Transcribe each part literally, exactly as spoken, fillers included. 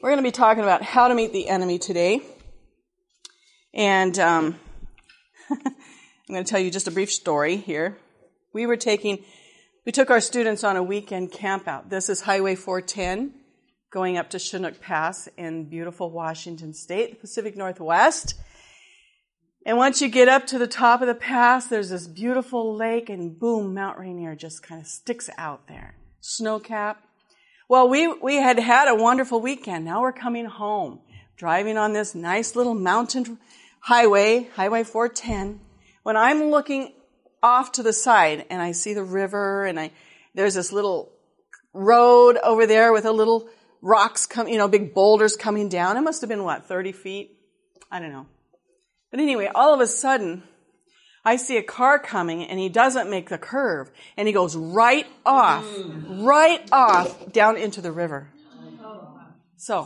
We're going to be talking about how to meet the enemy today. And um, I'm going to tell you just a brief story here. We were taking, we took our students on a weekend camp out. This is Highway four ten going up to Chinook Pass in beautiful Washington State, the Pacific Northwest. And once you get up to the top of the pass, there's this beautiful lake, and boom, Mount Rainier just kind of sticks out there. Snow-capped. Well, we, we had had a wonderful weekend. Now we're coming home, driving on this nice little mountain highway, Highway four ten. When I'm looking off to the side and I see the river, and I there's this little road over there with a little rocks come, you know, big boulders coming down. It must have been, what, thirty feet? I don't know. But anyway, all of a sudden, I see a car coming, and he doesn't make the curve, and he goes right off, right off down into the river. So,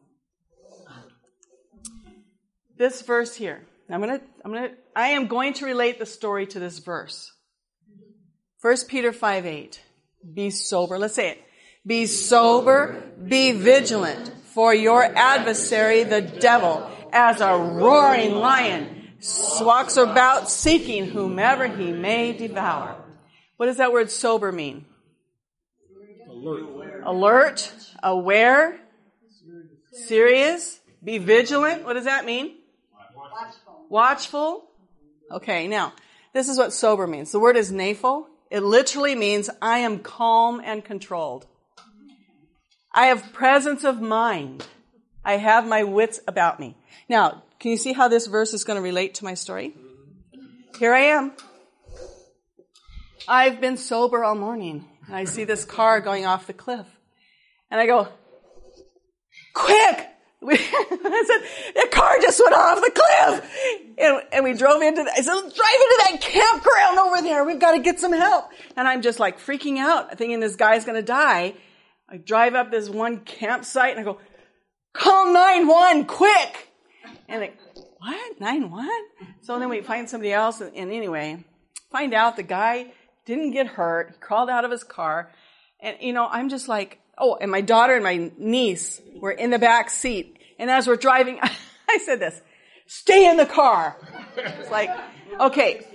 this verse here, I'm gonna, I'm gonna, I am going to relate the story to this verse. First Peter five eight. Be sober. Let's say it. Be sober, be vigilant, for your adversary, the devil, as a roaring lion, walks about seeking whomever he may devour. What does that word sober mean? Alert. Alert, aware, serious, be vigilant. What does that mean? Watchful. Watchful. Okay, now, this is what sober means. The word is naphal. It literally means I am calm and controlled. I have presence of mind. I have my wits about me. Now, can you see how this verse is going to relate to my story? Here I am. I've been sober all morning, and I see this car going off the cliff. And I go, quick! We, I said, the car just went off the cliff! And, and we drove into, the, I said, drive into that campground over there. We've got to get some help. And I'm just like freaking out, thinking this guy's going to die. I drive up this one campsite, and I go, call nine one one, quick! And like, what? nine one one? So then we find somebody else, and, and anyway, find out the guy didn't get hurt. He crawled out of his car. And, you know, I'm just like, oh, and my daughter and my niece were in the back seat. And as we're driving, I said this, stay in the car. It's like, okay.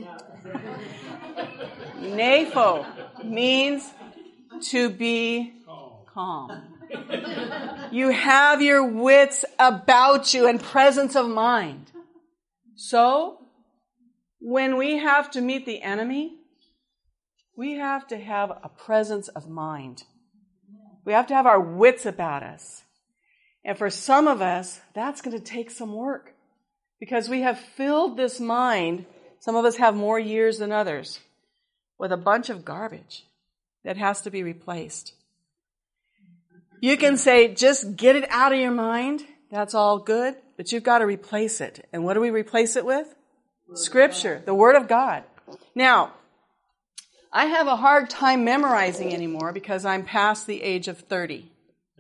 Napho means to be calm. You have your wits about you and presence of mind. So, when we have to meet the enemy, we have to have a presence of mind. We have to have our wits about us. And for some of us, that's going to take some work. Because we have filled this mind, some of us have more years than others, with a bunch of garbage that has to be replaced. You can say, just get it out of your mind. That's all good. But you've got to replace it. And what do we replace it with? Scripture, the Word of God. Now, I have a hard time memorizing anymore because I'm past the age of thirty.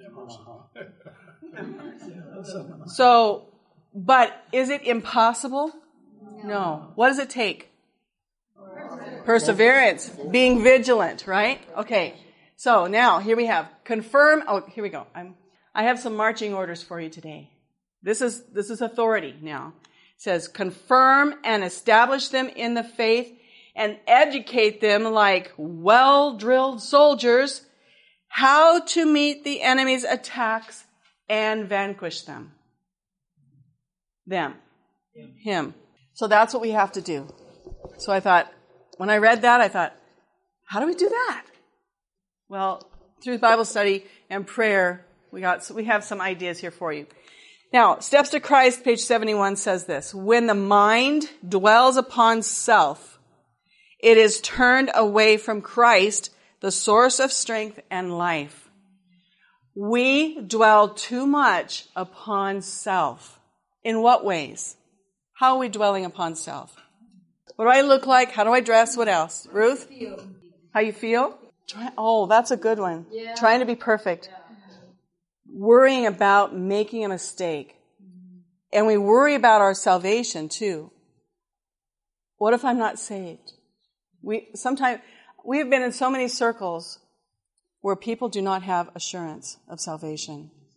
So, but is it impossible? No. What does it take? Perseverance. Being vigilant, right? Okay. So now, here we have confirm. Oh, here we go. I'm, I have some marching orders for you today. This is, this is authority now. It says, confirm and establish them in the faith and educate them like well-drilled soldiers how to meet the enemy's attacks and vanquish them. Them. Him. So that's what we have to do. So I thought, when I read that, I thought, how do we do that? Well, through Bible study and prayer, we got, so we have some ideas here for you. Now, Steps to Christ, page seventy-one says this, when the mind dwells upon self, it is turned away from Christ, the source of strength and life. We dwell too much upon self. In what ways? How are we dwelling upon self? What do I look like? How do I dress? What else? Ruth? How you feel? Try, oh, that's a good one. Yeah. Trying to be perfect. Yeah. Worrying about making a mistake. And we worry about our salvation too. What if I'm not saved? We sometimes we have been in so many circles where people do not have assurance of salvation.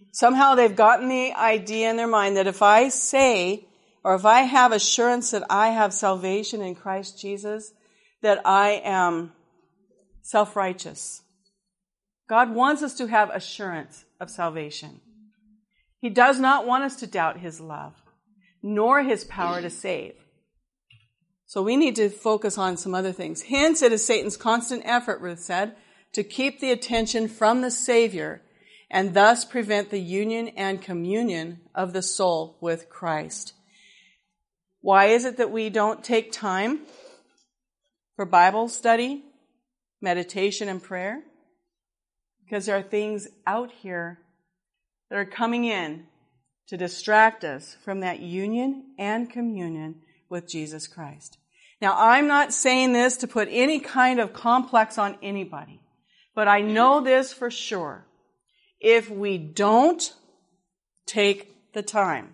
Somehow they've gotten the idea in their mind that if I say, or if I have assurance that I have salvation in Christ Jesus, that I am self-righteous. God wants us to have assurance of salvation. He does not want us to doubt his love, nor his power to save. So we need to focus on some other things. Hence, it is Satan's constant effort, Ruth said, to keep the attention from the Savior and thus prevent the union and communion of the soul with Christ. Why is it that we don't take time for Bible study, meditation, and prayer? Because there are things out here that are coming in to distract us from that union and communion with Jesus Christ. Now, I'm not saying this to put any kind of complex on anybody, but I know this for sure. If we don't take the time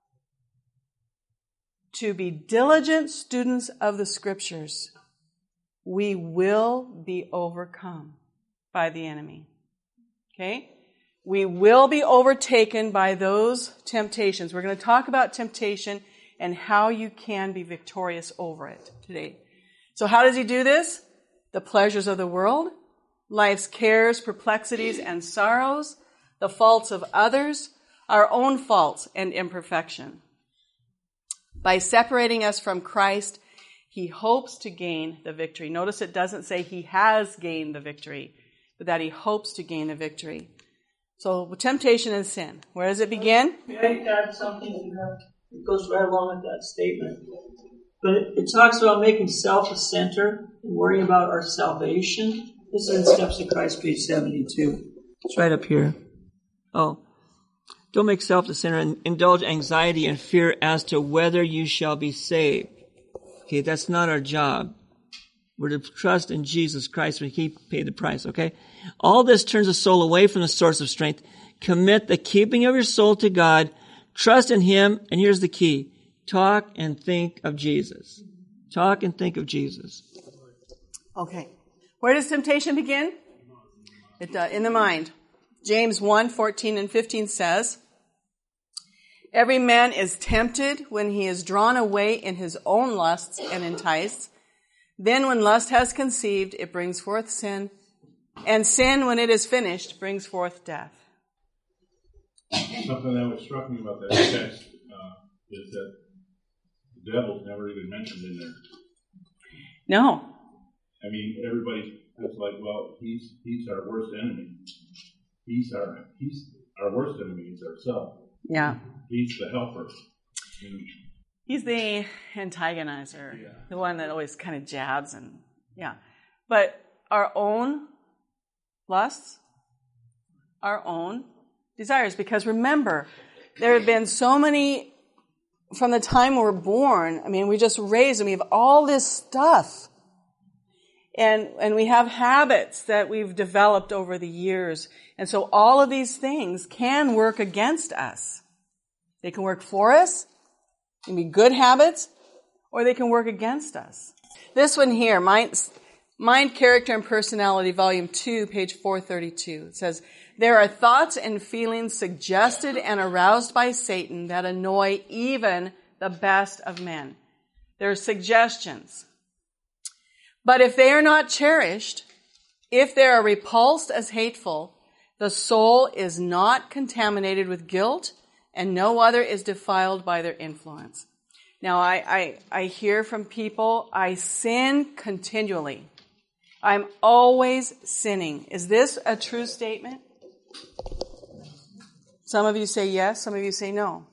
to be diligent students of the Scriptures, we will be overcome by the enemy. Okay? We will be overtaken by those temptations. We're going to talk about temptation and how you can be victorious over it today. So how does he do this? The pleasures of the world, life's cares, perplexities, and sorrows, the faults of others, our own faults and imperfection. By separating us from Christ, he hopes to gain the victory. Notice it doesn't say he has gained the victory, but that he hopes to gain the victory. So temptation and sin. Where does it begin? May I add something to that? It goes right along with that statement. But it, it talks about making self a center and worrying about our salvation. This is in Steps to Christ, page seventy-two. It's right up here. Oh. Don't make self the center and indulge anxiety and fear as to whether you shall be saved. Okay, that's not our job. We're to trust in Jesus Christ when he paid the price, okay? All this turns the soul away from the source of strength. Commit the keeping of your soul to God. Trust in him. And here's the key. Talk and think of Jesus. Talk and think of Jesus. Okay. Where does temptation begin? It, uh, in the mind. James one, fourteen and fifteen says, every man is tempted when he is drawn away in his own lusts and enticed. Then when lust has conceived, it brings forth sin. And sin, when it is finished, brings forth death. Something that was struck me about that text uh, is that the devil's never even mentioned in there. No. I mean, everybody is like, well, he's he's our worst enemy. He's our he's our worst enemy is ourselves. Yeah. He's the helper. And he's the antagonizer, yeah. The one that always kind of jabs and, yeah. But our own lusts, our own desires, because remember, there have been so many, from the time we're born, I mean, we just raised and we have all this stuff. And, and we have habits that we've developed over the years. And so all of these things can work against us. They can work for us, they can be good habits, or they can work against us. This one here, Mind, Mind, Character, and Personality, Volume two, page four thirty-two. It says, there are thoughts and feelings suggested and aroused by Satan that annoy even the best of men. There are suggestions. But if they are not cherished, if they are repulsed as hateful, the soul is not contaminated with guilt, and no other is defiled by their influence. Now, I, I, I hear from people, I sin continually. I'm always sinning. Is this a true statement? Some of you say yes, some of you say no.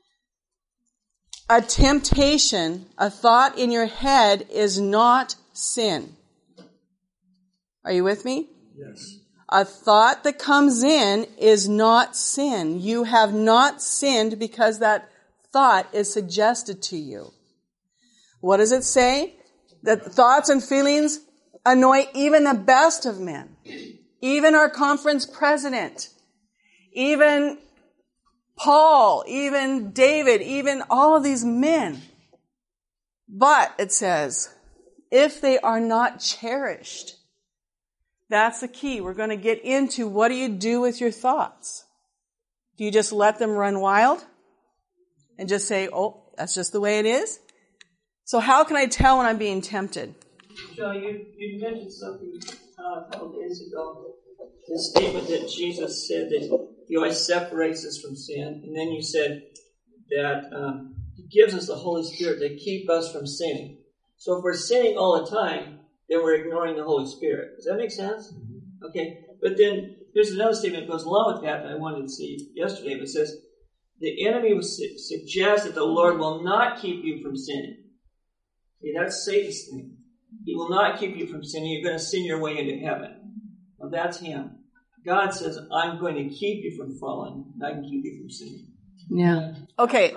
A temptation, a thought in your head is not sin. Are you with me? Yes. A thought that comes in is not sin. You have not sinned because that thought is suggested to you. What does it say? That thoughts and feelings annoy even the best of men. Even our conference president. Even Paul. Even David. Even all of these men. But, it says, if they are not cherished, that's the key. We're going to get into what do you do with your thoughts? Do you just let them run wild and just say, oh, that's just the way it is? So how can I tell when I'm being tempted? Joe, you, you mentioned something uh, a couple days ago, the statement that Jesus said that He always separates us from sin, and then you said that um, He gives us the Holy Spirit to keep us from sinning. So if we're sinning all the time, then we're ignoring the Holy Spirit. Does that make sense? Okay. But then there's another statement that goes along with that that I wanted to see yesterday. It says, the enemy will su- suggest that the Lord will not keep you from sinning. Okay, that's Satan's thing. He will not keep you from sinning. You're going to sin your way into heaven. Well, that's him. God says, I'm going to keep you from falling, and I can keep you from sinning. Yeah. Okay.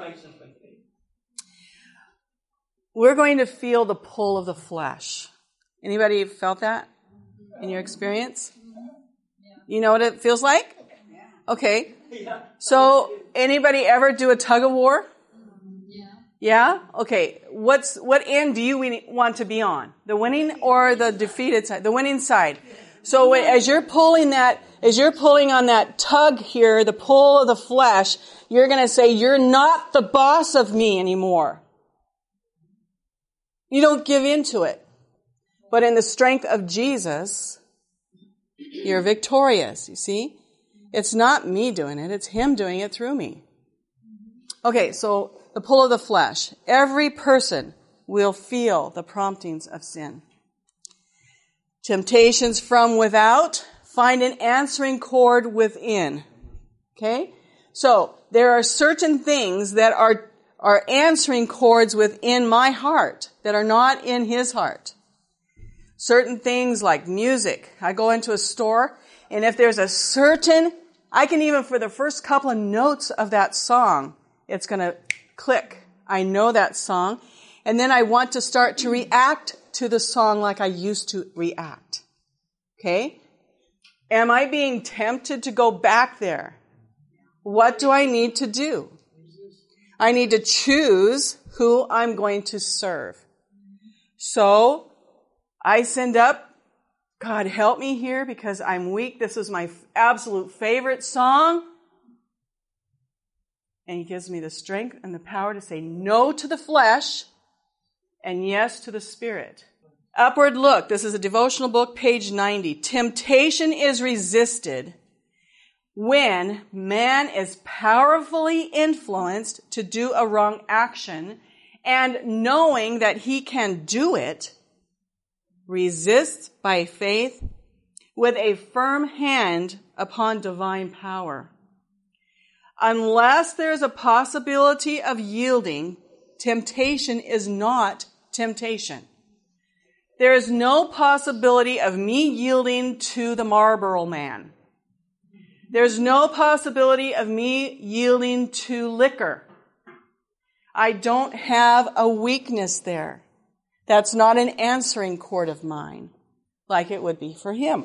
We're going to feel the pull of the flesh. Anybody felt that in your experience? You know what it feels like? Okay. So, anybody ever do a tug of war? Yeah. Yeah? Okay. What's, what end do you want to be on? The winning or the defeated side? The winning side. So, as you're pulling that, as you're pulling on that tug here, the pull of the flesh, you're going to say, you're not the boss of me anymore. You don't give in to it. But in the strength of Jesus, you're victorious, you see? It's not me doing it, it's Him doing it through me. Okay, so the pull of the flesh. Every person will feel the promptings of sin. Temptations from without find an answering chord within. Okay? So, there are certain things that are, are answering chords within my heart that are not in His heart. Certain things like music. I go into a store, and if there's a certain, I can even for the first couple of notes of that song, it's going to click. I know that song. And then I want to start to react to the song like I used to react. Okay? Am I being tempted to go back there? What do I need to do? I need to choose who I'm going to serve. So, I send up, God help me here because I'm weak. This is my absolute favorite song. And He gives me the strength and the power to say no to the flesh and yes to the Spirit. Upward Look. This is a devotional book, page ninety. Temptation is resisted when man is powerfully influenced to do a wrong action and knowing that he can do it, resists by faith with a firm hand upon divine power. Unless there's a possibility of yielding, temptation is not temptation. There is no possibility of me yielding to the Marlboro Man. There's no possibility of me yielding to liquor. I don't have a weakness there. That's not an answering chord of mine, like it would be for him.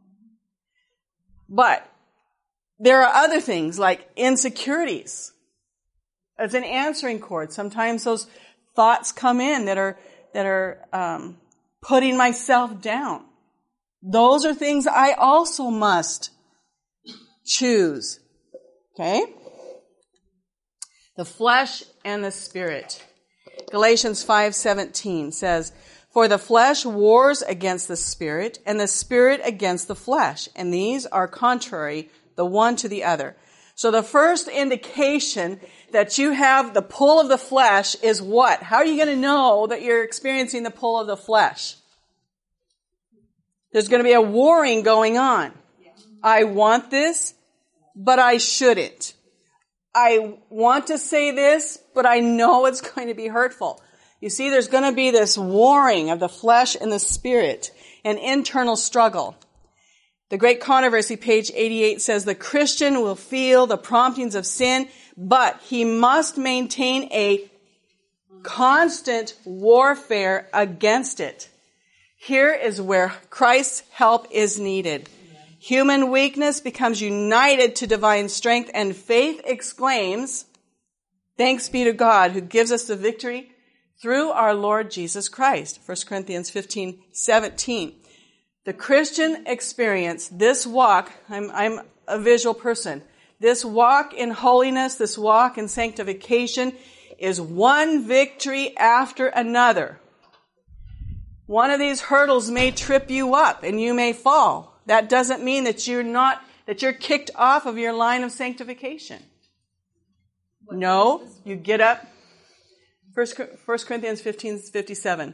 But there are other things like insecurities. It's an answering chord. Sometimes those thoughts come in that are that are um, putting myself down. Those are things I also must choose. Okay? The flesh and the spirit. Galatians five seventeen says, "For the flesh wars against the spirit, and the spirit against the flesh, and these are contrary the one to the other." So the first indication that you have the pull of the flesh is what? How are you going to know that you're experiencing the pull of the flesh? There's going to be a warring going on. I want this, but I shouldn't. I want to say this, but I know it's going to be hurtful. You see, there's going to be this warring of the flesh and the spirit, an internal struggle. The Great Controversy, page eighty-eight, says the Christian will feel the promptings of sin, but he must maintain a constant warfare against it. Here is where Christ's help is needed. Human weakness becomes united to divine strength, and faith exclaims, "Thanks be to God who gives us the victory through our Lord Jesus Christ." First Corinthians fifteen seventeen. The Christian experience, this walk, I'm, I'm a visual person. This walk in holiness, this walk in sanctification is one victory after another. One of these hurdles may trip you up and you may fall. That doesn't mean that you're not, that you're kicked off of your line of sanctification. No, you get up. First Corinthians fifteen fifty-seven.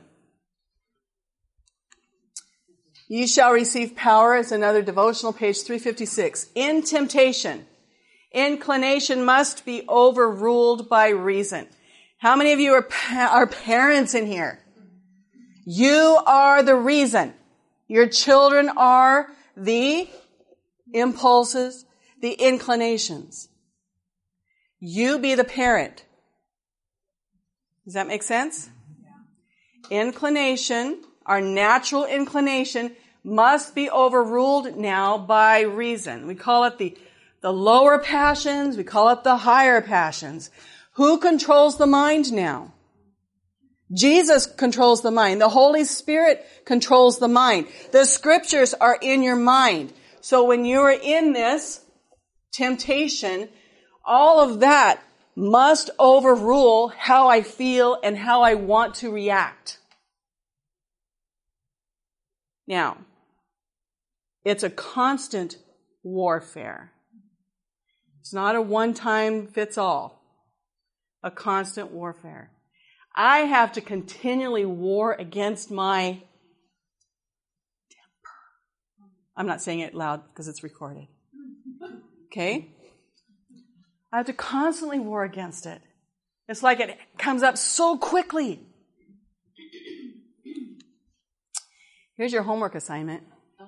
Ye shall receive power is another devotional, page three fifty-six. In temptation, inclination must be overruled by reason. How many of you are, pa- are parents in here? You are the reason. Your children are the impulses, the inclinations. You be the parent. Does that make sense? Yeah. Inclination, our natural inclination, must be overruled now by reason. We call it the, the lower passions. We call it the higher passions. Who controls the mind now? Jesus controls the mind. The Holy Spirit controls the mind. The scriptures are in your mind. So when you're in this temptation, all of that must overrule how I feel and how I want to react. Now, it's a constant warfare. It's not a one-time fits all. A constant warfare. I have to continually war against my temper. I'm not saying it loud because it's recorded. Okay? I have to constantly war against it. It's like it comes up so quickly. Here's your homework assignment. I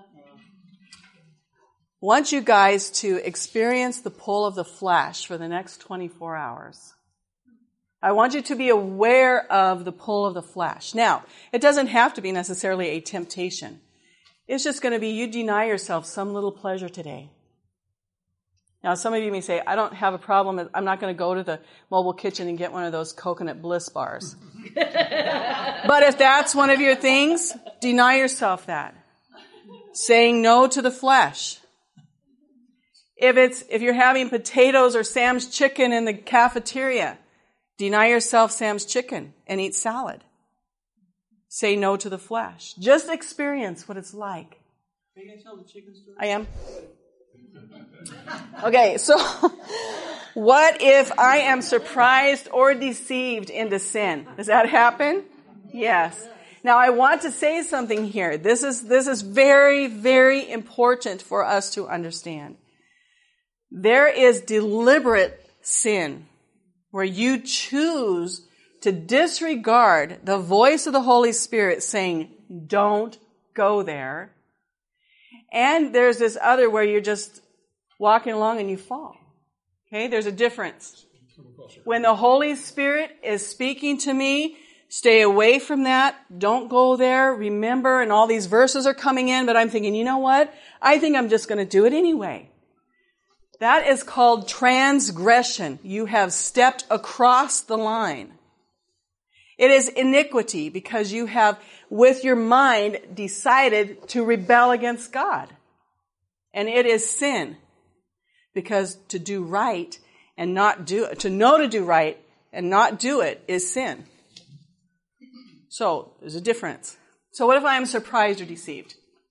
want you guys to experience the pull of the flesh for the next twenty-four hours. I want you to be aware of the pull of the flesh. Now, it doesn't have to be necessarily a temptation. It's just going to be you deny yourself some little pleasure today. Now, some of you may say, I don't have a problem. I'm not going to go to the mobile kitchen and get one of those coconut bliss bars. But if that's one of your things, deny yourself that. Saying no to the flesh. If it's, if you're having potatoes or Sam's chicken in the cafeteria, deny yourself Sam's chicken and eat salad. Say no to the flesh. Just experience what it's like. Are you going to tell the chicken story? I am. Okay, so what if I am surprised or deceived into sin? Does that happen? Yes. Now I want to say something here. This is, this is very, very important for us to understand. There is deliberate sin where you choose to disregard the voice of the Holy Spirit saying, don't go there. And there's this other where you're just walking along and you fall. Okay, there's a difference. When the Holy Spirit is speaking to me, stay away from that. Don't go there. Remember, and all these verses are coming in, but I'm thinking, you know what? I think I'm just going to do it anyway. That is called transgression. You have stepped across the line. It is iniquity because you have, with your mind, decided to rebel against God. And it is sin because to do right and not do it, to know to do right and not do it is sin. So there's a difference. So what if I am surprised or deceived?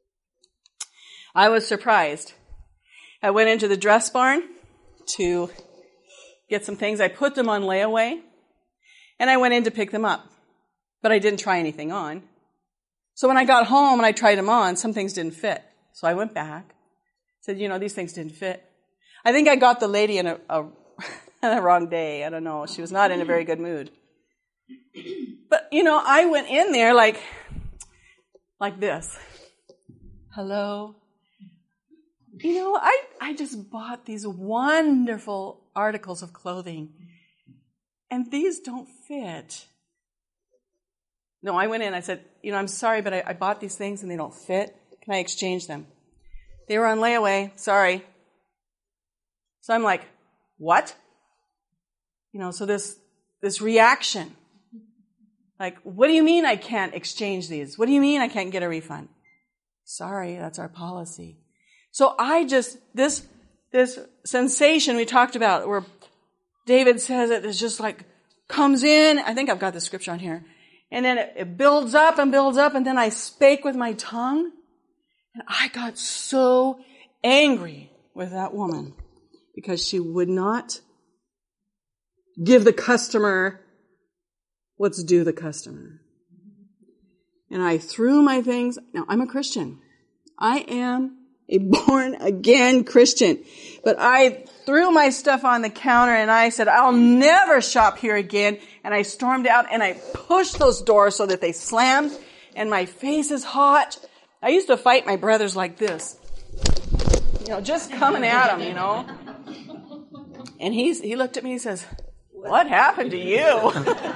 I was surprised. I went into the dress barn to get some things. I put them on layaway. And I went in to pick them up. But I didn't try anything on. So when I got home and I tried them on, some things didn't fit. So I went back. Said, you know, these things didn't fit. I think I got the lady in a, a, a wrong day. I don't know. She was not in a very good mood. But, you know, I went in there like, like this. Hello. You know, I, I just bought these wonderful articles of clothing. And these don't fit. No, I went in, I said, you know, I'm sorry, but I, I bought these things and they don't fit. Can I exchange them? They were on layaway. Sorry. So I'm like, what? You know, so this, this reaction. Like, what do you mean I can't exchange these? What do you mean I can't get a refund? Sorry, that's our policy. So I just, this this sensation we talked about where David says it is just like comes in. I think I've got the scripture on here. And then it, it builds up and builds up, and then I spake with my tongue. And I got so angry with that woman because she would not give the customer what's due the customer. And I threw my things. Now, I'm a Christian. I am a born-again Christian. But I threw my stuff on the counter and I said, I'll never shop here again. And I stormed out and I pushed those doors so that they slammed. And my face is hot. I used to fight my brothers like this. You know, just coming at them, you know. And he's, he looked at me and he says, what happened to you?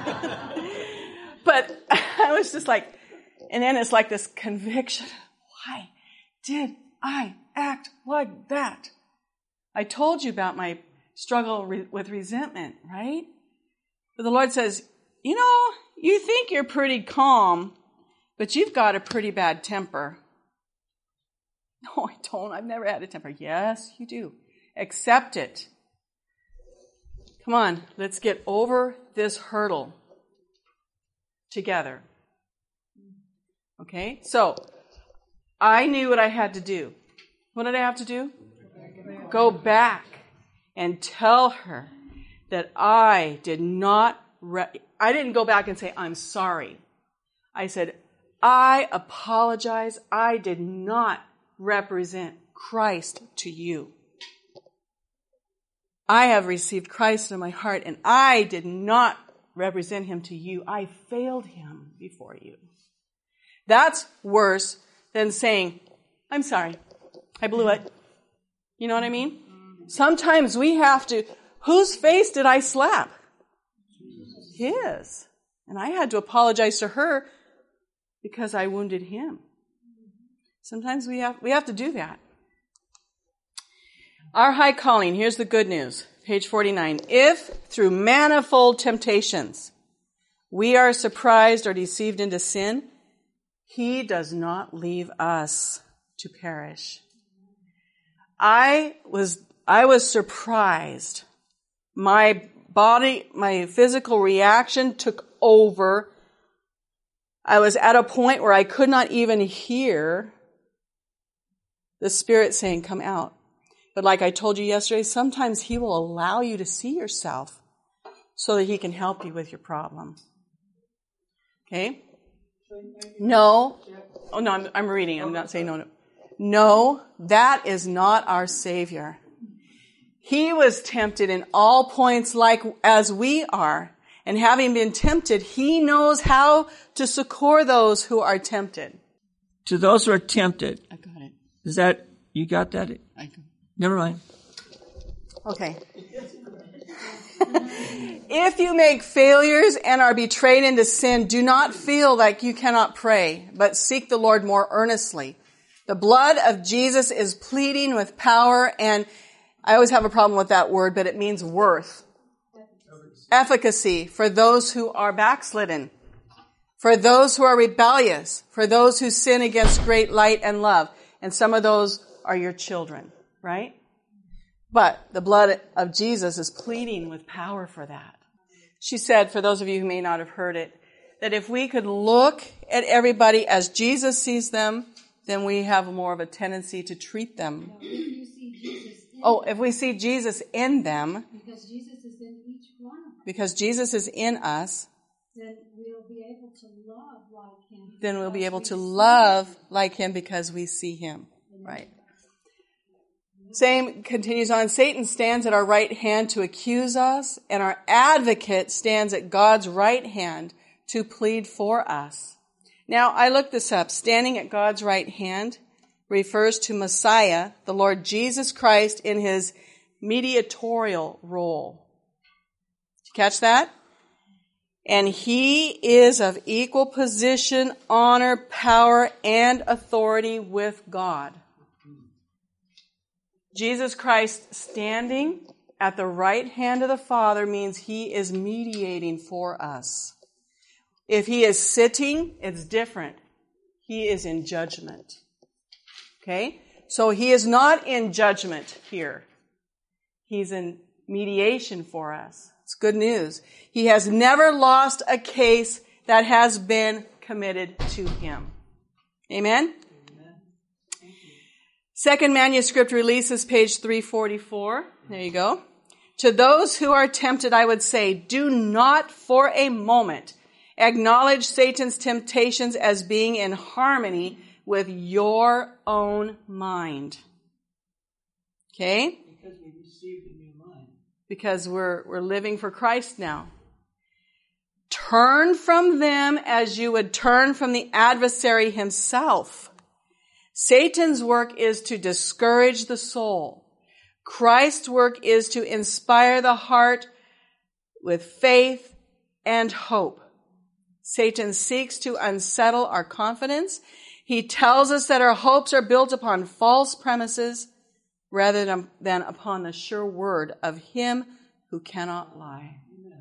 But I was just like, and then it's like this conviction. Why did I act like that? I told you about my struggle re- with resentment, right? But the Lord says, you know, you think you're pretty calm, but you've got a pretty bad temper. No, I don't. I've never had a temper. Yes, you do. Accept it. Come on, let's get over this hurdle together. Okay? So, I knew what I had to do. What did I have to do? Go back and tell her that I did not, re- I didn't go back and say, I'm sorry. I said, I apologize. I did not represent Christ to you. I have received Christ in my heart, and I did not represent him to you. I failed him before you. That's worse than saying, I'm sorry, I blew it. You know what I mean? Sometimes we have to, whose face did I slap? His. And I had to apologize to her because I wounded him. Sometimes we have, we have to do that. Our high calling, here's the good news, page forty-nine. If through manifold temptations we are surprised or deceived into sin, he does not leave us to perish. I was, I was surprised. My body, my physical reaction took over. I was at a point where I could not even hear the Spirit saying, come out. But like I told you yesterday, sometimes he will allow you to see yourself so that he can help you with your problem. Okay? No. Oh, no, I'm, I'm reading. I'm not saying no, no. No, that is not our Savior. He was tempted in all points like as we are. And having been tempted, he knows how to succor those who are tempted. To those who are tempted. I got it. Is that, you got that? I got it. Never mind. Okay. If you make failures and are betrayed into sin, do not feel like you cannot pray, but seek the Lord more earnestly. The blood of Jesus is pleading with power, and I always have a problem with that word, but it means worth. Efficacy for those who are backslidden, for those who are rebellious, for those who sin against great light and love. And some of those are your children, right? But the blood of Jesus is pleading with power for that. She said, for those of you who may not have heard it, that if we could look at everybody as Jesus sees them, then we have more of a tendency to treat them. If you see Jesus in Oh, if we see Jesus in them, because Jesus is in each one of us, because Jesus is in us, then we'll be able to love like him. then we'll be because able we to see love him. like him because we see him. Right. Same continues on. Satan stands at our right hand to accuse us, and our advocate stands at God's right hand to plead for us. Now, I looked this up. Standing at God's right hand refers to Messiah, the Lord Jesus Christ, in his mediatorial role. Did you catch that? And he is of equal position, honor, power, and authority with God. Jesus Christ standing at the right hand of the Father means he is mediating for us. If he is sitting, it's different. He is in judgment. Okay? So he is not in judgment here. He's in mediation for us. It's good news. He has never lost a case that has been committed to him. Amen? Amen. Second manuscript releases, page three forty-four. There you go. To those who are tempted, I would say, do not for a moment acknowledge Satan's temptations as being in harmony with your own mind. Okay? Because we received a new mind. Because we're, we're living for Christ now. Turn from them as you would turn from the adversary himself. Satan's work is to discourage the soul. Christ's work is to inspire the heart with faith and hope. Satan seeks to unsettle our confidence. He tells us that our hopes are built upon false premises rather than, than upon the sure word of him who cannot lie.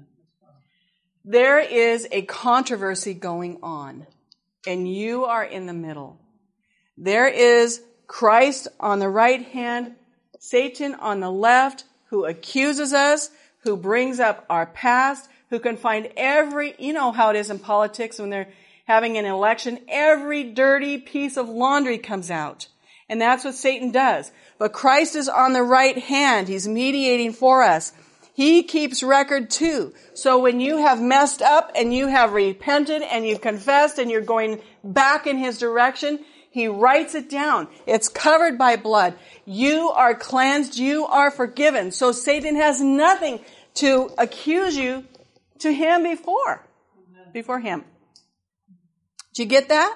There is a controversy going on, and you are in the middle. There is Christ on the right hand, Satan on the left, who accuses us, who brings up our past, who can find every, you know how it is in politics when they're having an election, every dirty piece of laundry comes out. And that's what Satan does. But Christ is on the right hand. He's mediating for us. He keeps record too. So when you have messed up and you have repented and you've confessed and you're going back in his direction, he writes it down. It's covered by blood. You are cleansed. You are forgiven. So Satan has nothing to accuse you to him before, before him. Do you get that?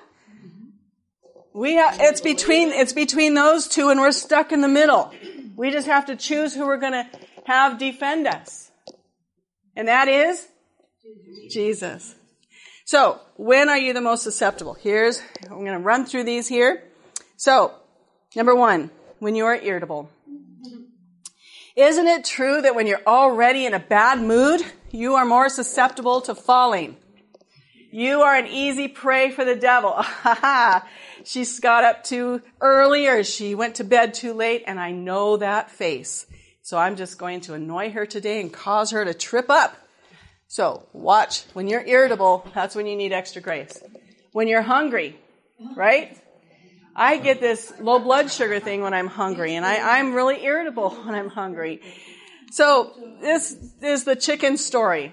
We have, it's between, it's between those two and we're stuck in the middle. We just have to choose who we're going to have defend us. And that is Jesus. So, when are you the most susceptible? Here's, I'm going to run through these here. So, number one, when you are irritable. Isn't it true that when you're already in a bad mood, you are more susceptible to falling? You are an easy prey for the devil. She got up too early or she went to bed too late, and I know that face. So I'm just going to annoy her today and cause her to trip up. So watch. When you're irritable, that's when you need extra grace. When you're hungry, right? I get this low blood sugar thing when I'm hungry, and I, I'm really irritable when I'm hungry. So this is the chicken story.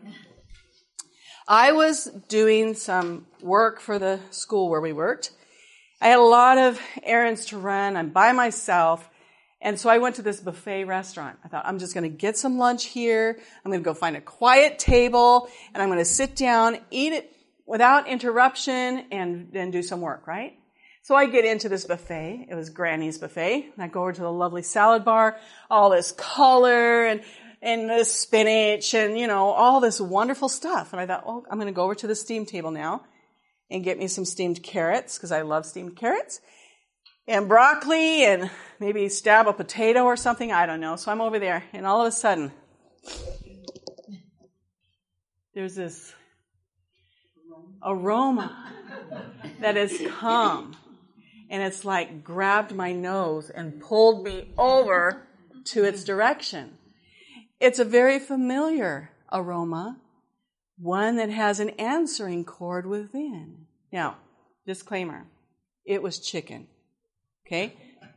I was doing some work for the school where we worked. I had a lot of errands to run. I'm by myself. And so I went to this buffet restaurant. I thought, I'm just going to get some lunch here. I'm going to go find a quiet table, and I'm going to sit down, eat it without interruption, and then do some work, right? So I get into this buffet. It was Granny's buffet. And I go over to the lovely salad bar, all this color and and the spinach and, you know, all this wonderful stuff. And I thought, oh, I'm going to go over to the steam table now and get me some steamed carrots, because I love steamed carrots, and broccoli, and maybe stab a potato or something. I don't know. So I'm over there, and all of a sudden, there's this aroma that has come, and it's like grabbed my nose and pulled me over to its direction. It's a very familiar aroma, one that has an answering chord within. Now, disclaimer, it was chicken. Okay?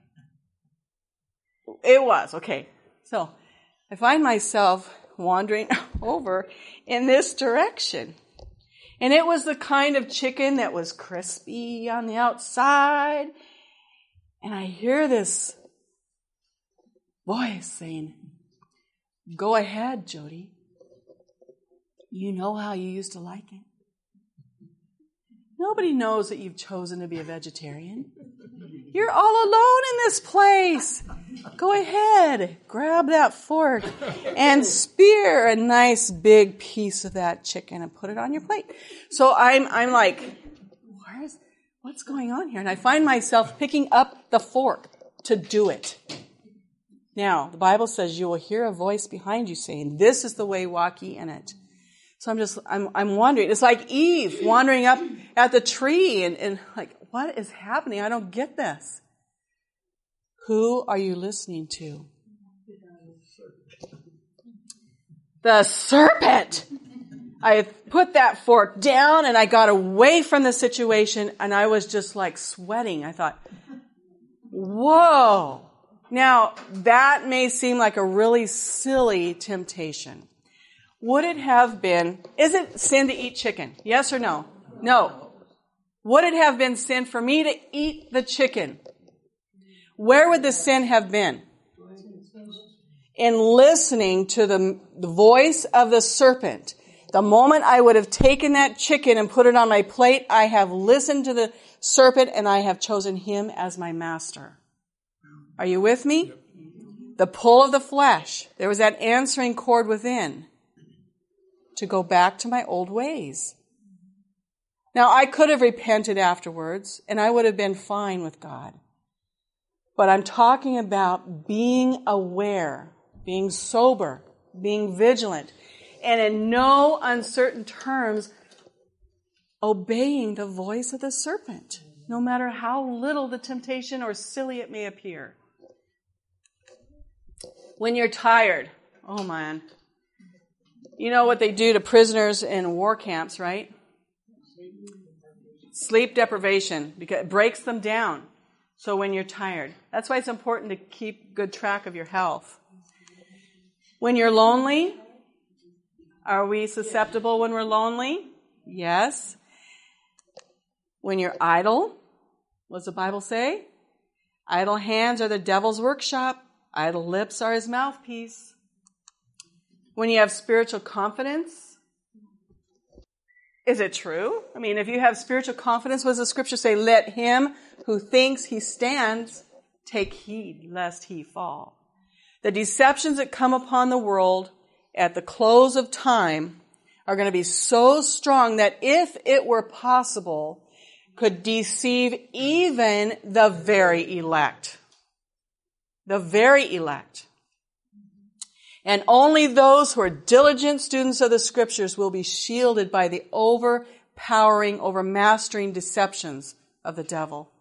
It was, okay. So, I find myself wandering over in this direction. And it was the kind of chicken that was crispy on the outside. And I hear this voice saying, "Go ahead, Jody. You know how you used to like it." Nobody knows that you've chosen to be a vegetarian. You're all alone in this place. Go ahead, grab that fork and spear a nice big piece of that chicken and put it on your plate. So I'm, I'm like, where's, what's going on here? And I find myself picking up the fork to do it. Now, the Bible says you will hear a voice behind you saying, "This is the way, walk ye in it." So I'm just, I'm, I'm wondering. It's like Eve wandering up at the tree and, and like, what is happening? I don't get this. Who are you listening to? The serpent! I put that fork down and I got away from the situation and I was just like sweating. I thought, whoa. Now, that may seem like a really silly temptation. Would it have been, is it sin to eat chicken? Yes or no? No. Would it have been sin for me to eat the chicken? Where would the sin have been? In listening to the, the voice of the serpent. The moment I would have taken that chicken and put it on my plate, I have listened to the serpent and I have chosen him as my master. Are you with me? The pull of the flesh. There was that answering chord within to go back to my old ways. Now, I could have repented afterwards and I would have been fine with God. But I'm talking about being aware, being sober, being vigilant, and in no uncertain terms, obeying the voice of the serpent, no matter how little the temptation or silly it may appear. When you're tired, oh man, you know what they do to prisoners in war camps, right? Sleep deprivation, because it breaks them down. So when you're tired, that's why it's important to keep good track of your health. When you're lonely, are we susceptible when we're lonely? Yes. When you're idle, what does the Bible say? Idle hands are the devil's workshop. Idle lips are his mouthpiece. When you have spiritual confidence, is it true? I mean, if you have spiritual confidence, what does the scripture say? Let him who thinks he stands take heed lest he fall. The deceptions that come upon the world at the close of time are going to be so strong that if it were possible, could deceive even the very elect. The very elect. And only those who are diligent students of the scriptures will be shielded by the overpowering, overmastering deceptions of the devil.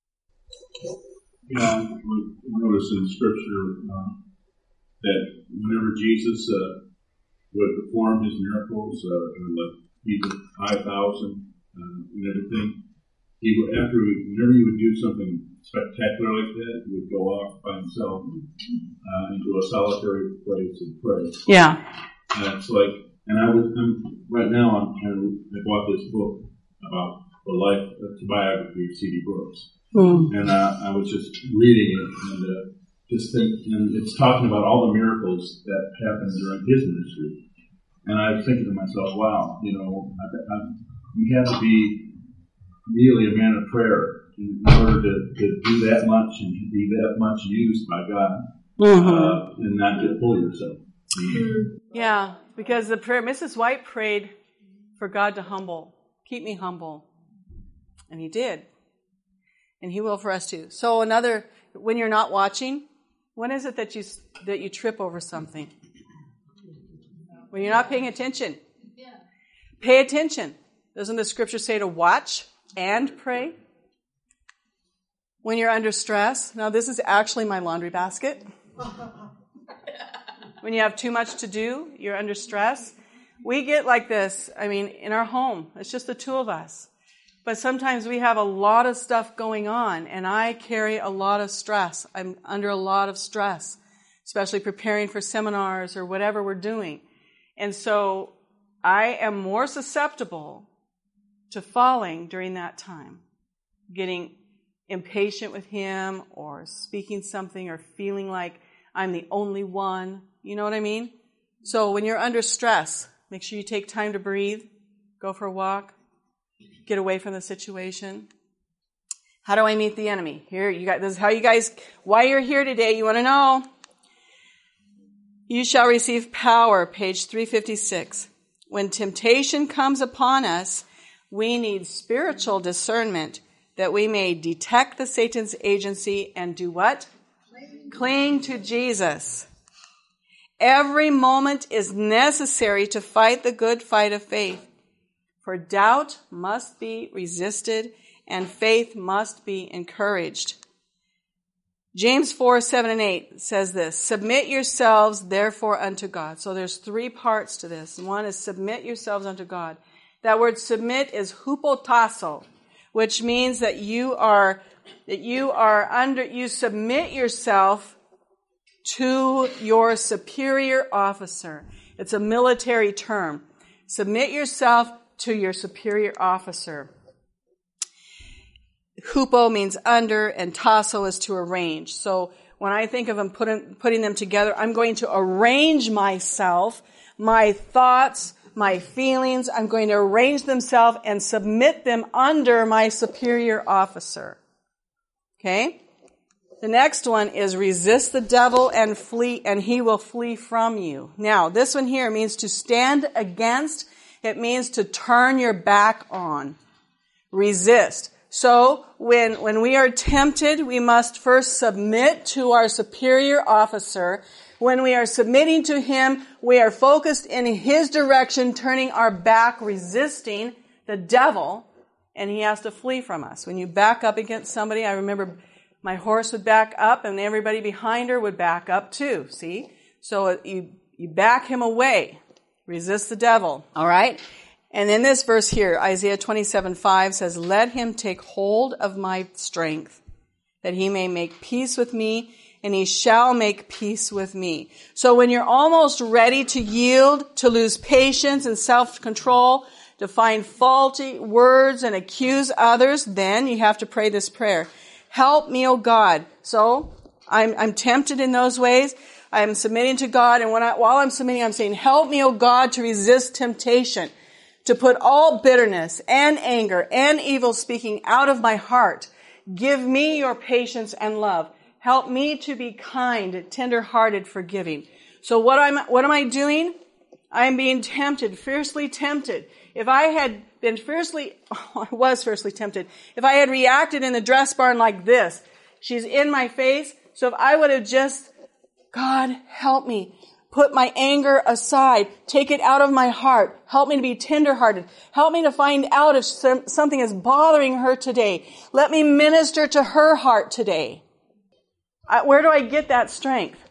Yeah, we notice in scripture uh, that whenever Jesus uh, would perform his miracles, uh, like feed the five thousand uh, and everything, he would, after whenever he would do something spectacular like that, he would go off by himself uh, into a solitary place and pray. Yeah. And it's like, and I was I'm, right now I'm trying to, I bought this book about the life, the biography of C D Brooks, mm. and uh, I was just reading it and uh, just think, and it's talking about all the miracles that happened during his ministry, and I was thinking to myself, wow, you know, I, I, you have to be really a man of prayer in order to, to do that much and to be that much used by God, mm-hmm. uh, and not get full of yourself. Mm-hmm. Yeah, because the prayer, Missus White prayed for God to humble, keep me humble. And he did. And he will for us too. So another, when you're not watching, when is it that you that you trip over something? When you're not paying attention. Yeah. Pay attention. Doesn't the scripture say to watch and pray? When you're under stress. Now this is actually my laundry basket. When you have too much to do, you're under stress. We get like this, I mean, in our home. It's just the two of us. But sometimes we have a lot of stuff going on, and I carry a lot of stress. I'm under a lot of stress, especially preparing for seminars or whatever we're doing. And so I am more susceptible to falling during that time, getting impatient with him or speaking something or feeling like I'm the only one. You know what I mean? So when you're under stress, make sure you take time to breathe, go for a walk, get away from the situation. How do I meet the enemy? Here, you guys, this is how you guys, why you're here today, you want to know? You shall receive power, page three fifty-six. When temptation comes upon us, we need spiritual discernment that we may detect the Satan's agency and do what? Cling, Cling to Jesus. Every moment is necessary to fight the good fight of faith. For doubt must be resisted and faith must be encouraged. James four, seven and eight says this, submit yourselves therefore unto God. So there's three parts to this. One is submit yourselves unto God. That word submit is hupotasso, which means that you are, that you are under, you submit yourself to your superior officer. It's a military term. Submit yourself to your superior officer. Hupo means under, and tasso is to arrange. So when I think of them putting, putting them together, I'm going to arrange myself, my thoughts, my feelings. I'm going to arrange themselves and submit them under my superior officer. Okay? The next one is resist the devil and flee, and he will flee from you. Now, this one here means to stand against. It means to turn your back on. Resist. So, when, when we are tempted, we must first submit to our superior officer. When we are submitting to him, we are focused in his direction, turning our back, resisting the devil, and he has to flee from us. When you back up against somebody, I remember my horse would back up and everybody behind her would back up too, see? So you, you back him away. Resist the devil, all right? And in this verse here, Isaiah twenty-seven five says, let him take hold of my strength, that he may make peace with me, and he shall make peace with me. So when you're almost ready to yield, to lose patience and self-control, to find faulty words and accuse others, then you have to pray this prayer. Help me, O God. So I'm, I'm tempted in those ways. I'm submitting to God, and when I, while I'm submitting, I'm saying, help me, O God, to resist temptation, to put all bitterness and anger and evil speaking out of my heart. Give me your patience and love. Help me to be kind, tender-hearted, forgiving. So what am, what am I doing? I'm being tempted, fiercely tempted. If I had been fiercely, oh, I was fiercely tempted. If I had reacted in the dress barn like this, she's in my face. So if I would have just, God, help me. Put my anger aside. Take it out of my heart. Help me to be tenderhearted. Help me to find out if some, something is bothering her today. Let me minister to her heart today. I, where do I get that strength?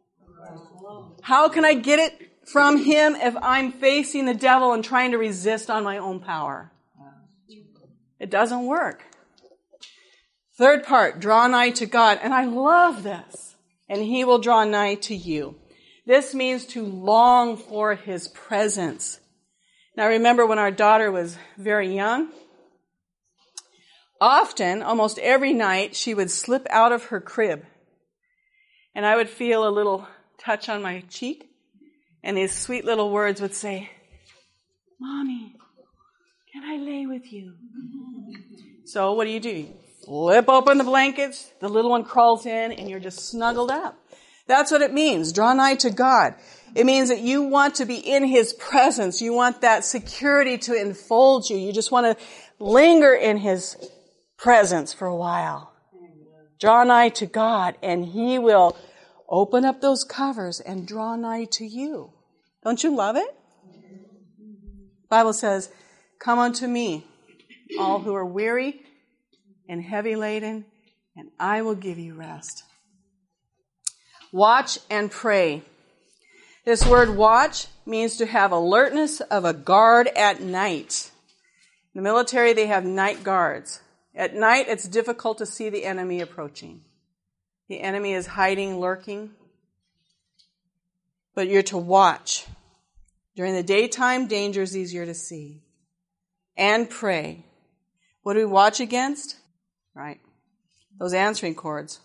How can I get it from him if I'm facing the devil and trying to resist on my own power? It doesn't work. Third part, draw nigh to God. And I love this. And he will draw nigh to you. This means to long for his presence. Now remember when our daughter was very young, often, almost every night, she would slip out of her crib. And I would feel a little touch on my cheek. And these sweet little words would say, Mommy, can I lay with you? So what do you do? You flip open the blankets, the little one crawls in, and you're just snuggled up. That's what it means. Draw nigh to God. It means that you want to be in his presence. You want that security to enfold you. You just want to linger in his presence for a while. Draw nigh to God, and he will open up those covers and draw nigh to you. Don't you love it? The Bible says, come unto me, all who are weary and heavy laden, and I will give you rest. Watch and pray. This word watch means to have alertness of a guard at night. In the military, they have night guards. At night, it's difficult to see the enemy approaching. The enemy is hiding, lurking. But you're to watch. During the daytime, danger is easier to see. And pray. What do we watch against? Right. Those answering cords.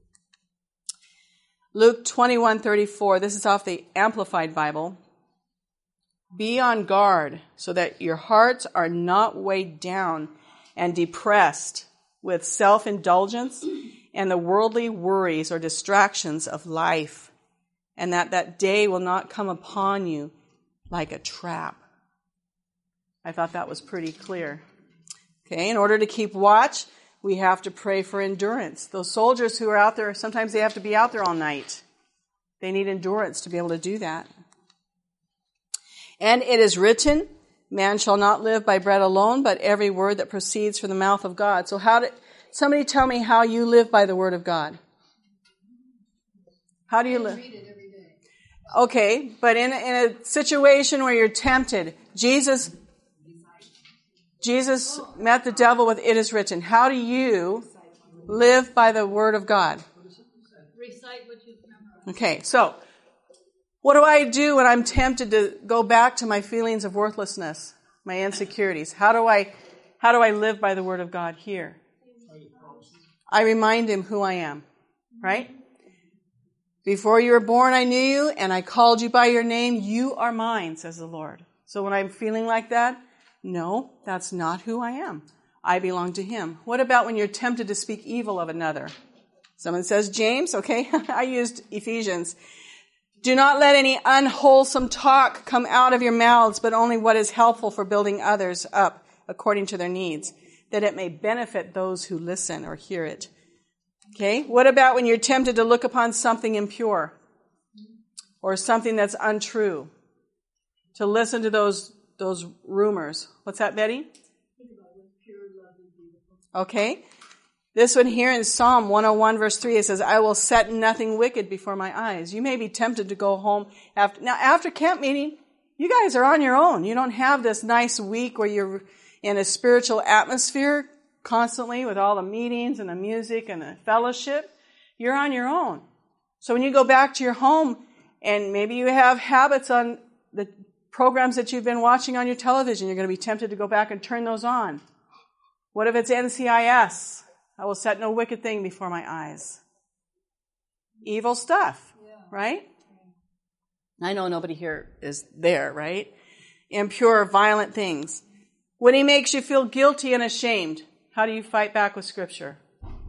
Luke twenty-one thirty-four, this is off the Amplified Bible. Be on guard so that your hearts are not weighed down and depressed with self-indulgence and the worldly worries or distractions of life, and that that day will not come upon you like a trap. I thought that was pretty clear. Okay, in order to keep watch, we have to pray for endurance. Those soldiers who are out there, sometimes they have to be out there all night. They need endurance to be able to do that. And it is written, man shall not live by bread alone, but every word that proceeds from the mouth of God. So how did, somebody tell me how you live by the word of God. How do you live? Read it every day. Okay, but in, in a situation where you're tempted, Jesus, Jesus met the devil with "it is written." How do you live by the word of God? Recite what you've memorized. Okay, so what do I do when I'm tempted to go back to my feelings of worthlessness, my insecurities? How do I, how do I live by the word of God here? I remind him who I am, right? Before you were born, I knew you, and I called you by your name. You are mine, says the Lord. So when I'm feeling like that, no, that's not who I am. I belong to him. What about when you're tempted to speak evil of another? Someone says James, okay? I used Ephesians. Do not let any unwholesome talk come out of your mouths, but only what is helpful for building others up according to their needs, that it may benefit those who listen or hear it. Okay? What about when you're tempted to look upon something impure or something that's untrue? To listen to those those rumors. What's that, Betty? Okay. This one here in Psalm one oh one verse three, it says, I will set nothing wicked before my eyes. You may be tempted to go home after, now after camp meeting, you guys are on your own. You don't have this nice week where you're in a spiritual atmosphere constantly with all the meetings and the music and the fellowship. You're on your own. So when you go back to your home and maybe you have habits on the programs that you've been watching on your television, you're going to be tempted to go back and turn those on. What if it's N C I S? I will set no wicked thing before my eyes. Evil stuff, yeah. Right? I know nobody here is there, right? Impure, violent things. When he makes you feel guilty and ashamed, how do you fight back with Scripture?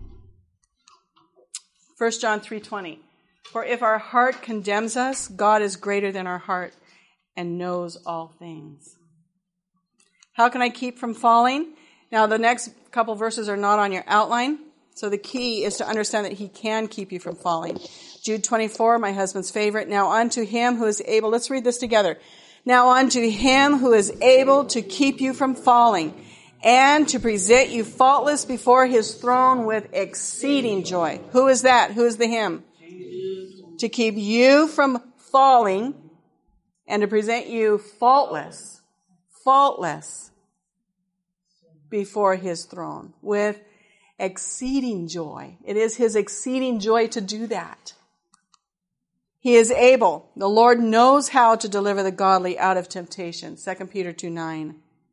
First John three twenty. For if our heart condemns us, God is greater than our heart and knows all things. How can I keep from falling? Now, the next couple verses are not on your outline, so the key is to understand that he can keep you from falling. Jude twenty-four, my husband's favorite. Now unto him who is able, let's read this together. Now unto him who is able to keep you from falling and to present you faultless before his throne with exceeding joy. Who is that? Who is the him? To keep you from falling and to present you faultless, faultless before his throne with exceeding joy. It is his exceeding joy to do that. He is able. The Lord knows how to deliver the godly out of temptation. Second Peter two nine.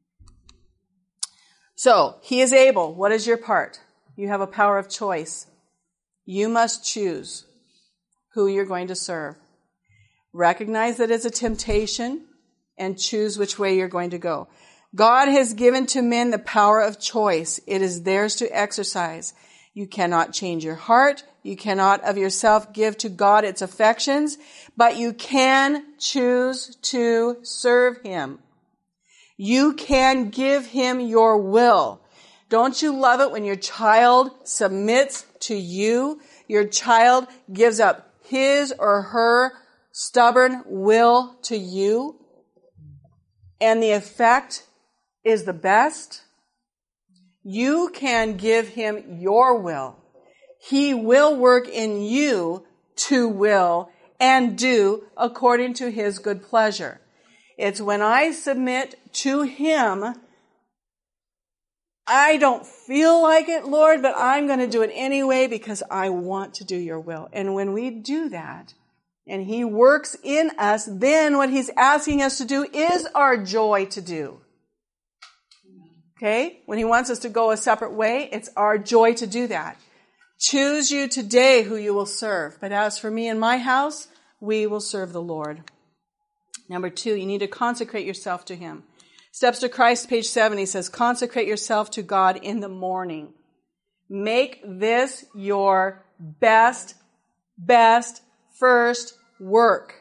So, he is able. What is your part? You have a power of choice. You must choose who you're going to serve. Recognize that it's a temptation and choose which way you're going to go. God has given to men the power of choice. It is theirs to exercise. You cannot change your heart. You cannot of yourself give to God its affections, but you can choose to serve him. You can give him your will. Don't you love it when your child submits to you? Your child gives up his or her stubborn will to you, and the effect is the best. You can give him your will. He will work in you to will and do according to his good pleasure. It's when I submit to him, I don't feel like it, Lord, but I'm going to do it anyway because I want to do your will. And when we do that, and he works in us, then what he's asking us to do is our joy to do. Okay? When he wants us to go a separate way, it's our joy to do that. Choose you today who you will serve. But as for me and my house, we will serve the Lord. Number two, you need to consecrate yourself to him. Steps to Christ, page seventy says, consecrate yourself to God in the morning. Make this your best, best, first work.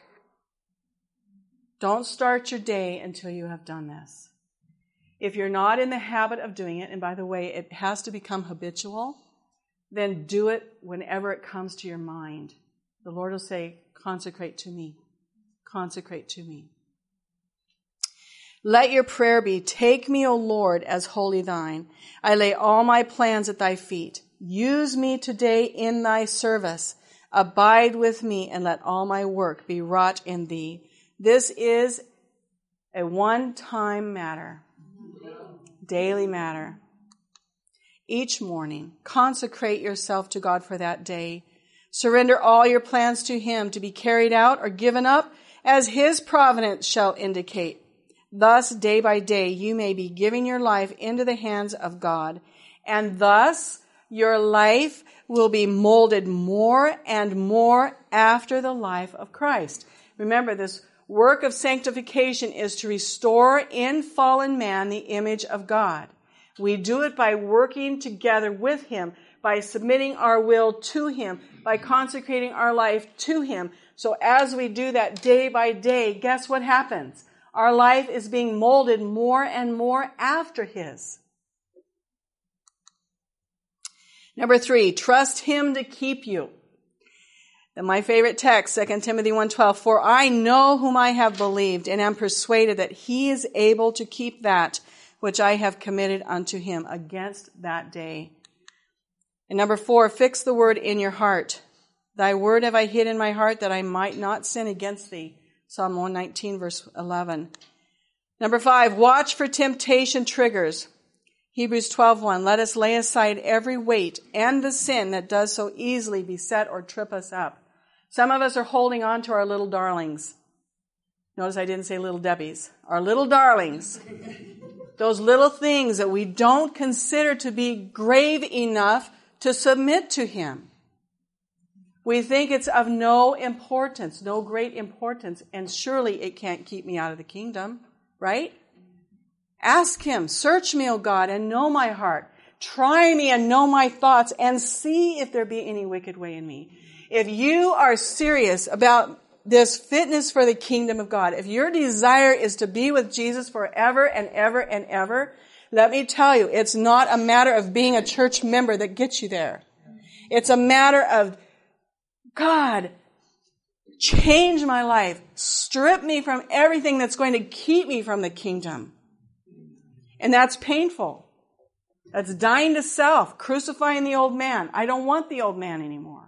Don't start your day until you have done this. If you're not in the habit of doing it, and by the way, it has to become habitual, then do it whenever it comes to your mind. The Lord will say, consecrate to me. Consecrate to me. Let your prayer be, take me, O Lord, as wholly thine. I lay all my plans at thy feet. Use me today in thy service. Abide with me and let all my work be wrought in thee. This is a one-time matter, daily matter. Each morning, consecrate yourself to God for that day. Surrender all your plans to Him to be carried out or given up as His providence shall indicate. Thus, day by day, you may be giving your life into the hands of God. And thus, your life will be molded more and more after the life of Christ. Remember, this work of sanctification is to restore in fallen man the image of God. We do it by working together with Him, by submitting our will to Him, by consecrating our life to Him. So as we do that day by day, guess what happens? Our life is being molded more and more after His. Number three, trust Him to keep you. And my favorite text, Second Timothy one twelve, for I know whom I have believed and am persuaded that He is able to keep that which I have committed unto Him against that day. And number four, fix the word in your heart. Thy word have I hid in my heart that I might not sin against thee. Psalm one nineteen, verse eleven. Number five, watch for temptation triggers. Hebrews twelve one, let us lay aside every weight and the sin that does so easily beset or trip us up. Some of us are holding on to our little darlings. Notice I didn't say little Debbies. Our little darlings. Those little things that we don't consider to be grave enough to submit to Him. We think it's of no importance, no great importance, and surely it can't keep me out of the kingdom, right? Ask Him, search me, O God, and know my heart. Try me and know my thoughts, and see if there be any wicked way in me. If you are serious about this fitness for the kingdom of God, if your desire is to be with Jesus forever and ever and ever, let me tell you, it's not a matter of being a church member that gets you there. It's a matter of, God, change my life. Strip me from everything that's going to keep me from the kingdom. And that's painful. That's dying to self, crucifying the old man. I don't want the old man anymore.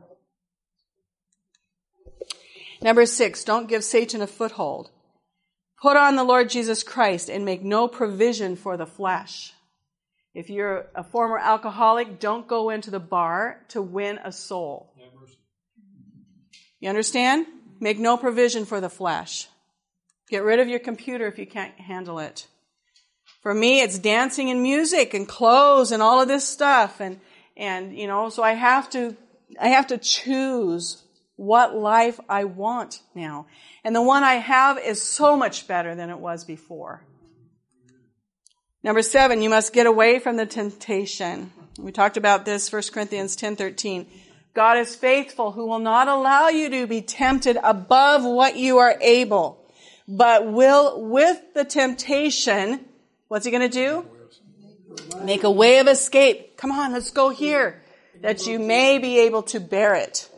Number six, don't give Satan a foothold. Put on the Lord Jesus Christ and make no provision for the flesh. If you're a former alcoholic, don't go into the bar to win a soul. You understand? Make no provision for the flesh. Get rid of your computer if you can't handle it. For me, it's dancing and music and clothes and all of this stuff. And, and, you know, so I have to, I have to choose what life I want now. And the one I have is so much better than it was before. Number seven, you must get away from the temptation. We talked about this, First Corinthians ten thirteen. God is faithful, who will not allow you to be tempted above what you are able, but will, with the temptation, what's He going to do? Make a way of escape. Come on, let's go here, that you may be able to bear it.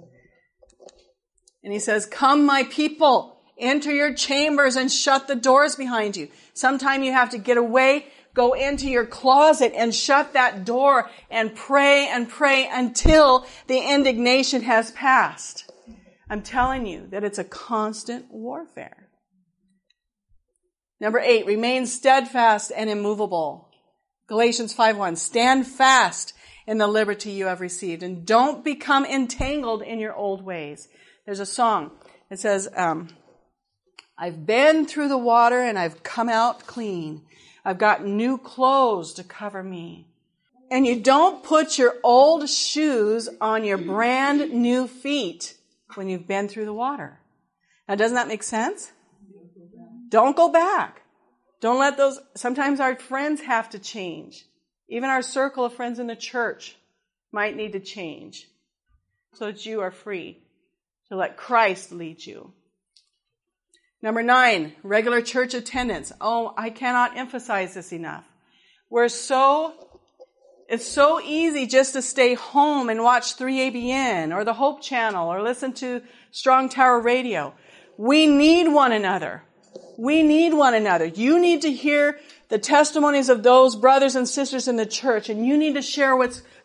And He says, come, my people, enter your chambers and shut the doors behind you. Sometime you have to get away, go into your closet and shut that door and pray and pray until the indignation has passed. I'm telling you that it's a constant warfare. Number eight, remain steadfast and immovable. Galatians five one, stand fast in the liberty you have received and don't become entangled in your old ways. There's a song that says, um, I've been through the water and I've come out clean. I've got new clothes to cover me. And you don't put your old shoes on your brand new feet when you've been through the water. Now, doesn't that make sense? Don't go back. Don't let those, sometimes our friends have to change. Even our circle of friends in the church might need to change so that you are free to let Christ lead you. Number nine, regular church attendance. Oh, I cannot emphasize this enough. We're so, it's so easy just to stay home and watch three A B N or the Hope Channel or listen to Strong Tower Radio. We need one another. We need one another. You need to hear the testimonies of those brothers and sisters in the church, and you need to share what's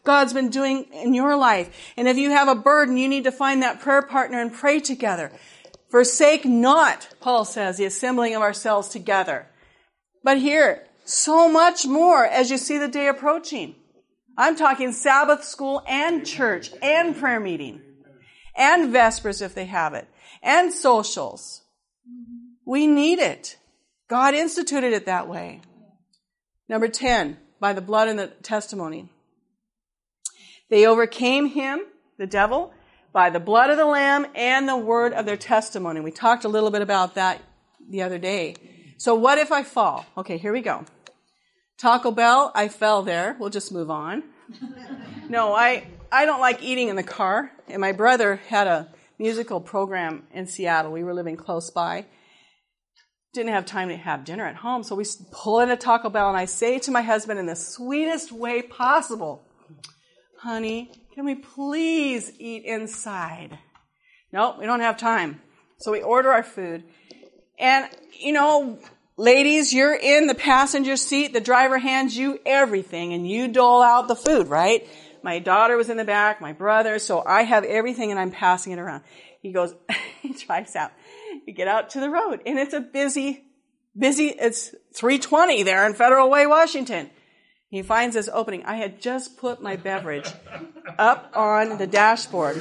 God's been doing in your life. And if you have a burden, you need to find that prayer partner and pray together. Forsake not, Paul says, the assembling of ourselves together. But here, so much more as you see the day approaching. I'm talking Sabbath school and church and prayer meeting and Vespers if they have it and socials. We need it. God instituted it that way. Number ten, by the blood and the testimony. They overcame him, the devil, by the blood of the Lamb and the word of their testimony. We talked a little bit about that the other day. So what if I fall? Okay, here we go. Taco Bell, I fell there. We'll just move on. No, I, I don't like eating in the car. And my brother had a musical program in Seattle. We were living close by. Didn't have time to have dinner at home, so we pull in a Taco Bell, and I say to my husband in the sweetest way possible, honey, can we please eat inside? No, we don't have time. So we order our food. And, you know, ladies, you're in the passenger seat. The driver hands you everything, and you dole out the food, right? My daughter was in the back, my brother, so I have everything, and I'm passing it around. He goes, he drives out. We get out to the road, and it's a busy, busy, it's three twenty there in Federal Way, Washington. He finds this opening. I had just put my beverage up on the dashboard.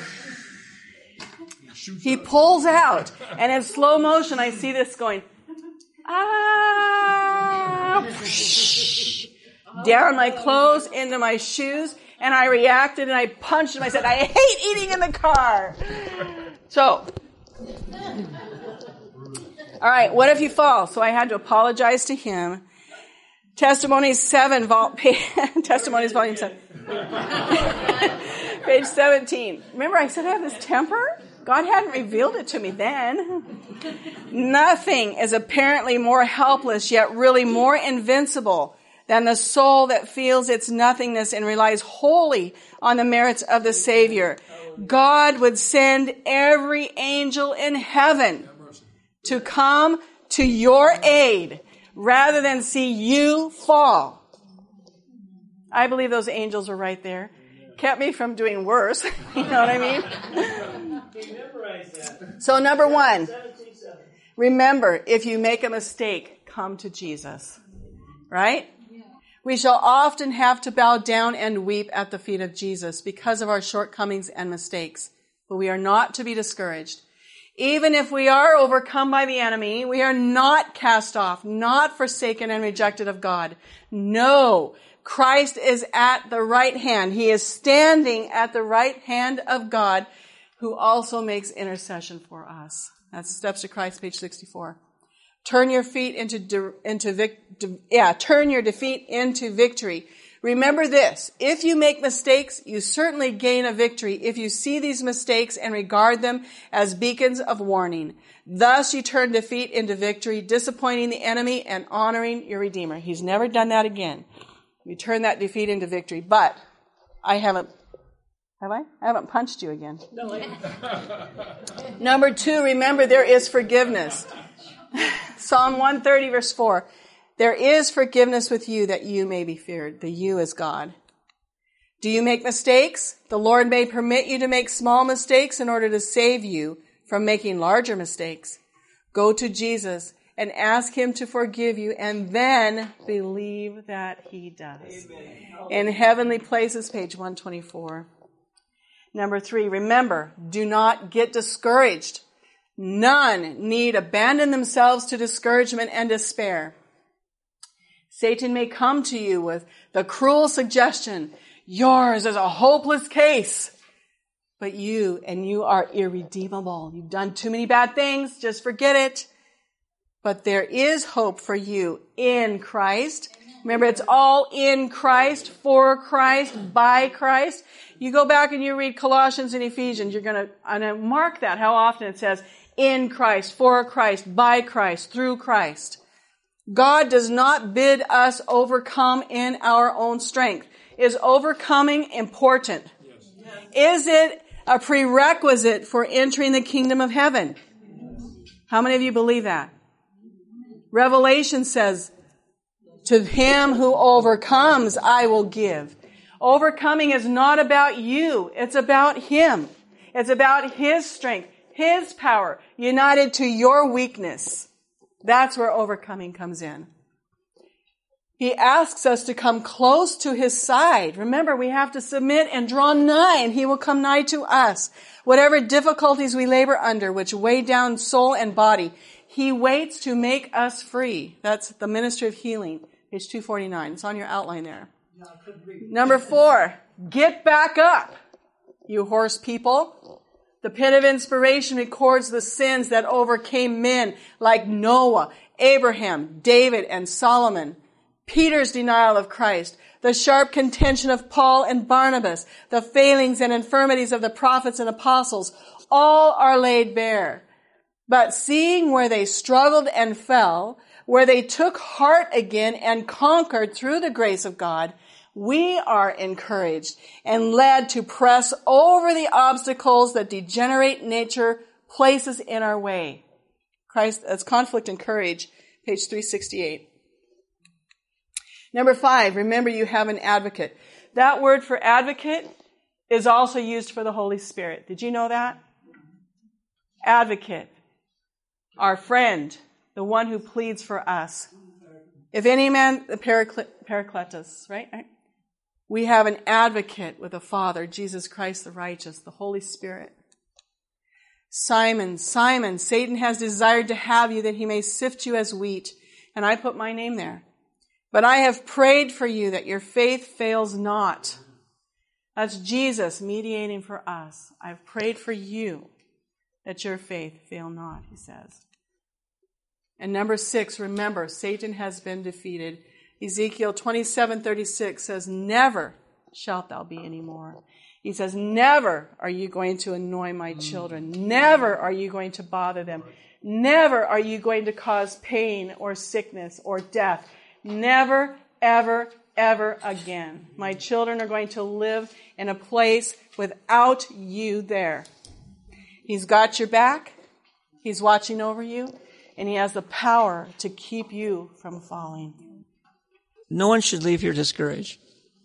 He pulls out, and in slow motion, I see this going, ah, down my clothes, into my shoes, and I reacted, and I punched him. I said, I hate eating in the car. So, all right, what if you fall? So I had to apologize to him. Testimonies seven, vol- Testimonies volume seven. Page seventeen. Remember I said I have this temper? God hadn't revealed it to me then. Nothing is apparently more helpless, yet really more invincible than the soul that feels its nothingness and relies wholly on the merits of the Savior. God would send every angel in heaven to come to your aid rather than see you fall. I believe those angels were right there. Kept me from doing worse. You know what I mean? So number one, remember, if you make a mistake, come to Jesus. Right? We shall often have to bow down and weep at the feet of Jesus because of our shortcomings and mistakes. But we are not to be discouraged. Even if we are overcome by the enemy, we are not cast off, not forsaken and rejected of God. No, Christ is at the right hand. He is standing at the right hand of God, who also makes intercession for us. That's Steps to Christ, page sixty-four. Turn your feet into, de- into vic- de- yeah, turn your defeat into victory. Remember this, if you make mistakes, you certainly gain a victory if you see these mistakes and regard them as beacons of warning. Thus you turn defeat into victory, disappointing the enemy and honoring your Redeemer. He's never done that again. You turn that defeat into victory. But I haven't, have I? I haven't punched you again. No. Number two, remember there is forgiveness. Psalm one thirty verse four. There is forgiveness with you that you may be feared. The you is God. Do you make mistakes? The Lord may permit you to make small mistakes in order to save you from making larger mistakes. Go to Jesus and ask him to forgive you and then believe that he does. Amen. In Heavenly Places, page one twenty-four. Number three, remember, do not get discouraged. None need abandon themselves to discouragement and despair. Satan may come to you with the cruel suggestion, yours is a hopeless case. But you, and you are irredeemable. You've done too many bad things, just forget it. But there is hope for you in Christ. Remember, it's all in Christ, for Christ, by Christ. You go back and you read Colossians and Ephesians, you're going to mark that, how often it says, in Christ, for Christ, by Christ, through Christ. God does not bid us overcome in our own strength. Is overcoming important? Yes. Is it a prerequisite for entering the kingdom of heaven? How many of you believe that? Revelation says, to him who overcomes, I will give. Overcoming is not about you. It's about Him. It's about His strength, His power, united to your weakness. That's where overcoming comes in. He asks us to come close to His side. Remember, we have to submit and draw nigh, and He will come nigh to us. Whatever difficulties we labor under, which weigh down soul and body, He waits to make us free. That's the ministry of healing, page two forty-nine. It's on your outline there. Number four, get back up, you horse people. The pit of inspiration records the sins that overcame men like Noah, Abraham, David, and Solomon. Peter's denial of Christ, the sharp contention of Paul and Barnabas, the failings and infirmities of the prophets and apostles, all are laid bare. But seeing where they struggled and fell, where they took heart again and conquered through the grace of God, we are encouraged and led to press over the obstacles that degenerate nature places in our way. Christ, that's Conflict and Courage, page three sixty-eight. Number five, remember you have an advocate. That word for advocate is also used for the Holy Spirit. Did you know that? Advocate. Our friend, the one who pleads for us. If any man, the Paracletus, right? right? We have an advocate with the Father, Jesus Christ the righteous, the Holy Spirit. Simon, Simon, Satan has desired to have you that he may sift you as wheat. And I put my name there. But I have prayed for you that your faith fails not. That's Jesus mediating for us. I've prayed for you that your faith fail not, he says. And number six, remember, Satan has been defeated. Ezekiel twenty-seven thirty-six says, never shalt thou be anymore. He says, never are you going to annoy my children. Never are you going to bother them. Never are you going to cause pain or sickness or death. Never, ever, ever again. My children are going to live in a place without you there. He's got your back. He's watching over you. And He has the power to keep you from falling. No one should leave here discouraged.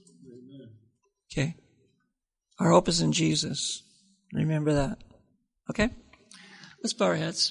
Okay? Our hope is in Jesus. Remember that. Okay? Let's bow our heads.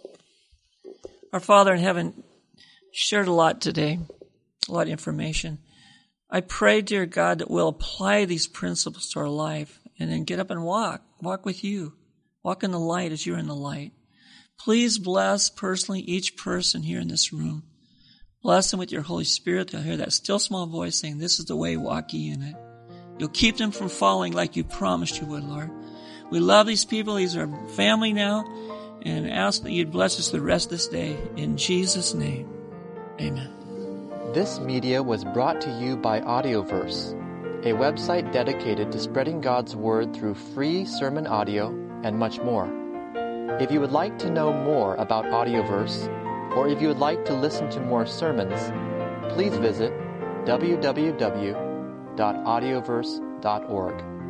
Our Father in heaven shared a lot today, a lot of information. I pray, dear God, that we'll apply these principles to our life and then get up and walk. Walk with you. Walk in the light as you're in the light. Please bless personally each person here in this room. Bless them with your Holy Spirit. They'll hear that still small voice saying, this is the way, walk ye in it. You'll keep them from falling like you promised you would, Lord. We love these people. These are family now. And ask that you'd bless us the rest of this day. In Jesus' name, amen. This media was brought to you by Audioverse, a website dedicated to spreading God's Word through free sermon audio and much more. If you would like to know more about Audioverse, or if you would like to listen to more sermons, please visit w w w dot audioverse dot org.